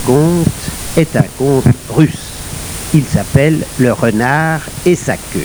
Conte est un conte russe. Il s'appelle Le renard et sa queue.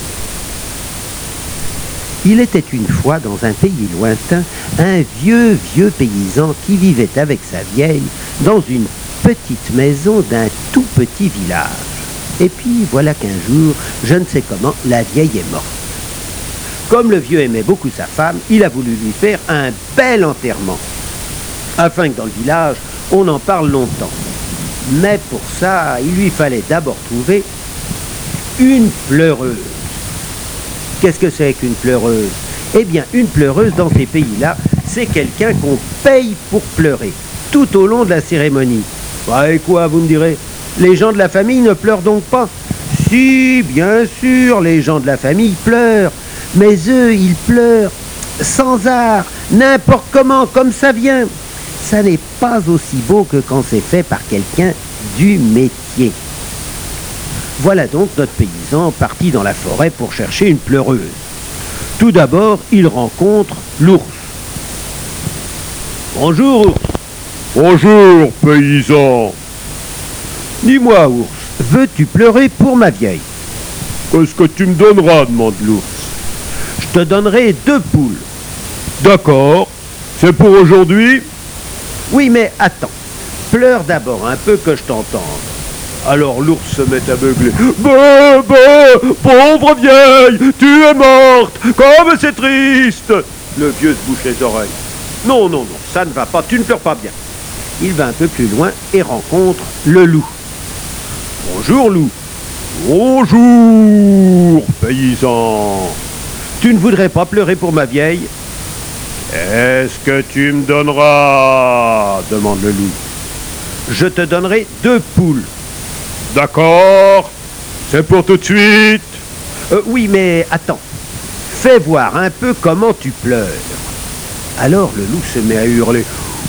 Il était une fois dans un pays lointain un vieux paysan qui vivait avec sa vieille dans une petite maison d'un tout petit village. Et puis voilà qu'un jour, je ne sais comment, la vieille est morte. Comme le vieux aimait beaucoup sa femme, il a voulu lui faire un bel enterrement, afin que dans le village, on en parle longtemps. Mais pour ça, il lui fallait d'abord trouver une pleureuse. Qu'est-ce que c'est qu'une pleureuse? Eh bien, une pleureuse dans ces pays-là, c'est quelqu'un qu'on paye pour pleurer, tout au long de la cérémonie. Bah, et quoi, vous me direz? Les gens de la famille ne pleurent donc pas? Si, bien sûr, les gens de la famille pleurent. Mais eux, ils pleurent sans art, n'importe comment, comme ça vient. Ça n'est pas aussi beau que quand c'est fait par quelqu'un du métier. Voilà donc notre paysan parti dans la forêt pour chercher une pleureuse. Tout d'abord, il rencontre l'ours. Bonjour, ours. Bonjour, paysan. Dis-moi, ours, veux-tu pleurer pour ma vieille? Qu'est-ce que tu me donneras, demande l'ours. Je te donnerai 2 poules. D'accord, c'est pour aujourd'hui? Oui, mais attends. Pleure d'abord un peu que je t'entende. Alors l'ours se met à beugler. Bah, pauvre vieille, tu es morte, comme c'est triste. Le vieux se bouche les oreilles. Non, ça ne va pas, tu ne pleures pas bien. Il va un peu plus loin et rencontre le loup. Bonjour, loup. Bonjour, paysan. Tu ne voudrais pas pleurer pour ma vieille? Est-ce que tu me donneras? Demande le loup. Je te donnerai 2 poules. D'accord, c'est pour tout de suite. Oui, mais attends. Fais voir un peu comment tu pleures. Alors le loup se met à hurler.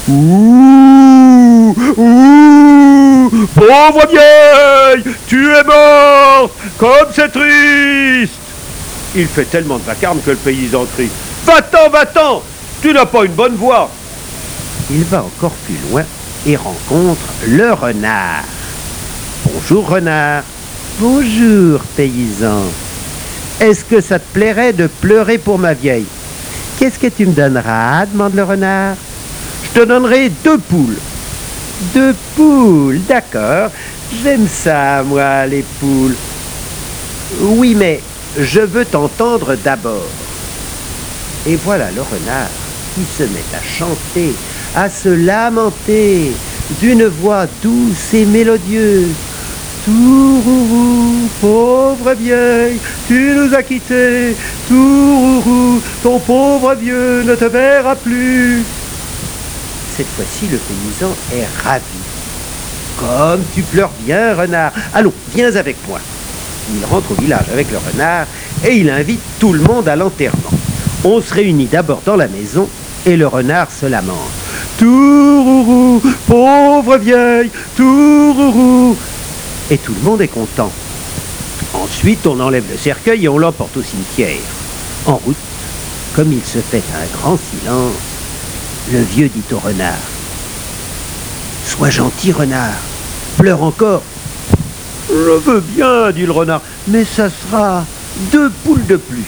Ouh, ouh, pauvre vieille, tu es morte, comme c'est triste. Il fait tellement de vacarme que le paysan crie. Va-t'en, tu n'as pas une bonne voix. Il va encore plus loin et rencontre le renard. Bonjour, renard. Bonjour, paysan. Est-ce que ça te plairait de pleurer pour ma vieille? Qu'est-ce que tu me donneras? Demande le renard. Je te donnerai 2 poules. 2 poules, d'accord. J'aime ça, moi, les poules. Oui, mais je veux t'entendre d'abord. Et voilà le renard qui se met à chanter, à se lamenter d'une voix douce et mélodieuse. Tourourou, pauvre vieille, tu nous as quittés. Tourourou, ton pauvre vieux ne te verra plus. Cette fois-ci, le paysan est ravi. Comme tu pleures bien, renard. Allons, viens avec moi. Il rentre au village avec le renard et il invite tout le monde à l'enterrement. On se réunit d'abord dans la maison et le renard se lamente. Tourourou, pauvre vieille, tourourou. Et tout le monde est content. Ensuite, on enlève le cercueil et on l'emporte au cimetière. En route, comme il se fait un grand silence, le vieux dit au renard. Sois gentil, renard, pleure encore. Je veux bien, dit le renard, mais ça sera 2 poules de plus.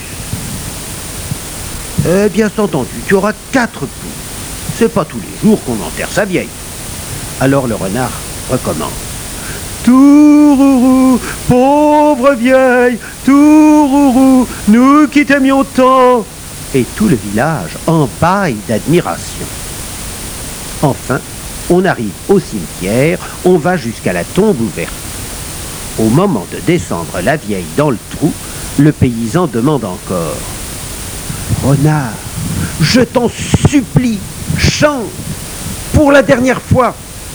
Eh bien, c'est entendu, tu auras 4 poules. C'est pas tous les jours qu'on enterre sa vieille. Alors le renard recommence. Tourourou, pauvre vieille, tourourou, nous qui t'aimions tant. Et tout le village embâille d'admiration. Enfin, on arrive au cimetière, on va jusqu'à la tombe ouverte. Au moment de descendre la vieille dans le trou, le paysan demande encore. Renard, je t'en supplie, chante, pour la dernière fois.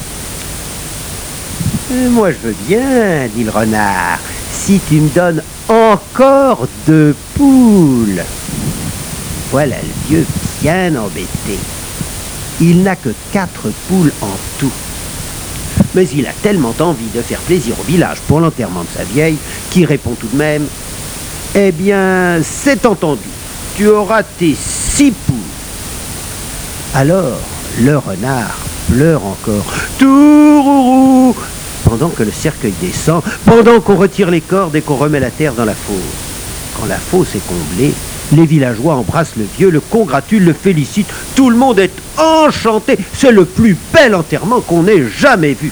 Moi je veux bien, dit le renard, si tu me donnes encore 2 poules. Voilà le vieux bien embêté. Il n'a que 4 poules en tout. Mais il a tellement envie de faire plaisir au village pour l'enterrement de sa vieille qu'il répond tout de même. Eh bien, c'est entendu. Tu auras tes 6 poules. Alors, le renard pleure encore. Tourourou, pendant que le cercueil descend, pendant qu'on retire les cordes et qu'on remet la terre dans la fosse. Quand la fosse est comblée, les villageois embrassent le vieux, le congratulent, le félicitent. Tout le monde est enchanté. C'est le plus bel enterrement qu'on ait jamais vu.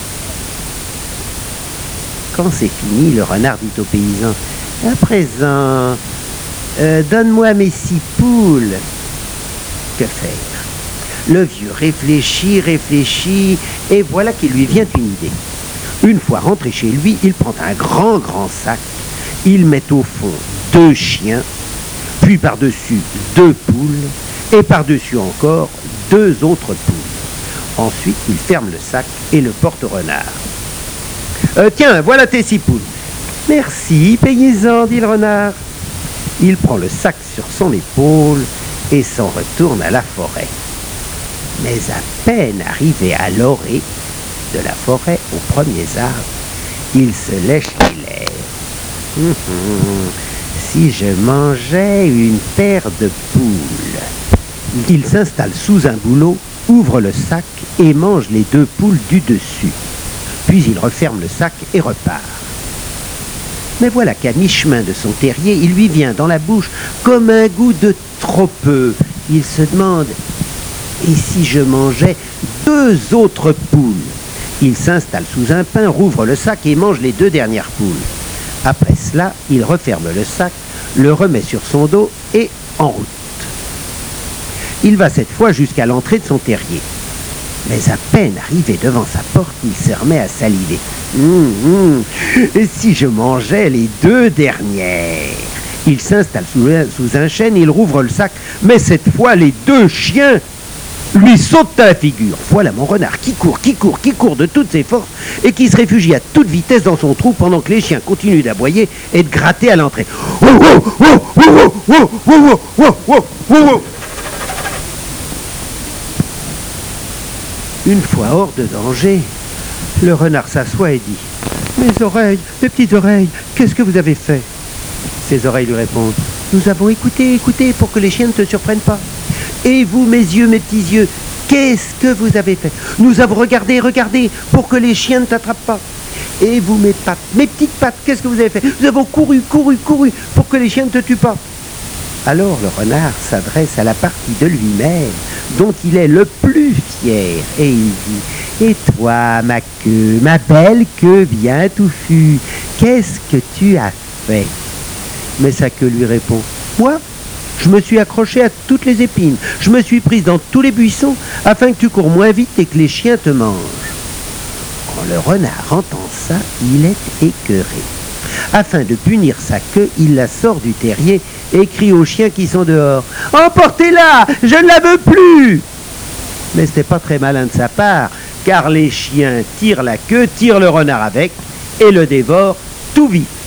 Quand c'est fini, le renard dit au paysan: à présent, donne-moi mes 6 poules. Que faire? Le vieux réfléchit, et voilà qu'il lui vient une idée. Une fois rentré chez lui, il prend un grand sac, il met au fond 2 chiens, puis par-dessus 2 poules, et par-dessus encore 2 autres poules. Ensuite, il ferme le sac et le porte au renard. Tiens, voilà tes 6 poules. Merci, paysan, dit le renard. Il prend le sac sur son épaule et s'en retourne à la forêt. Mais à peine arrivé à l'orée de la forêt aux premiers arbres, il se lèche les lèvres. Si je mangeais une paire de poules. Il s'installe sous un bouleau, ouvre le sac et mange les 2 poules du dessus. Puis il referme le sac et repart. Mais voilà qu'à mi-chemin de son terrier, il lui vient dans la bouche comme un goût de trop peu. Il se demande: et si je mangeais 2 autres poules? Il s'installe sous un pin, rouvre le sac et mange les 2 dernières poules. Après cela, il referme le sac, le remet sur son dos et en route. Il va cette fois jusqu'à l'entrée de son terrier. Mais à peine arrivé devant sa porte, il se remet à saliver. Et si je mangeais les 2 dernières? Il s'installe sous un chêne, il rouvre le sac, mais cette fois les 2 chiens lui sautent à la figure. Voilà mon renard qui court de toutes ses forces et qui se réfugie à toute vitesse dans son trou pendant que les chiens continuent d'aboyer et de gratter à l'entrée. Une fois hors de danger, le renard s'assoit et dit: mes oreilles, mes petites oreilles, qu'est-ce que vous avez fait? Ses oreilles lui répondent: nous avons écouté pour que les chiens ne te surprennent pas. Et vous, mes yeux, mes petits yeux, qu'est-ce que vous avez fait? Nous avons regardé pour que les chiens ne t'attrapent pas. Et vous, mes pattes, mes petites pattes, qu'est-ce que vous avez fait? Nous avons couru pour que les chiens ne te tuent pas. Alors le renard s'adresse à la partie de lui-même dont il est le plus fier et il dit: et toi, ma queue, ma belle queue bien touffue, qu'est-ce que tu as fait? Mais sa queue lui répond: moi, je me suis accroché à toutes les épines, je me suis prise dans tous les buissons afin que tu cours moins vite et que les chiens te mangent. Quand le renard entend ça, il est écœuré. Afin de punir sa queue, il la sort du terrier et crie aux chiens qui sont dehors: emportez-la, je ne la veux plus. Mais ce n'est pas très malin de sa part, car les chiens tirent la queue, tirent le renard avec et le dévorent tout vite.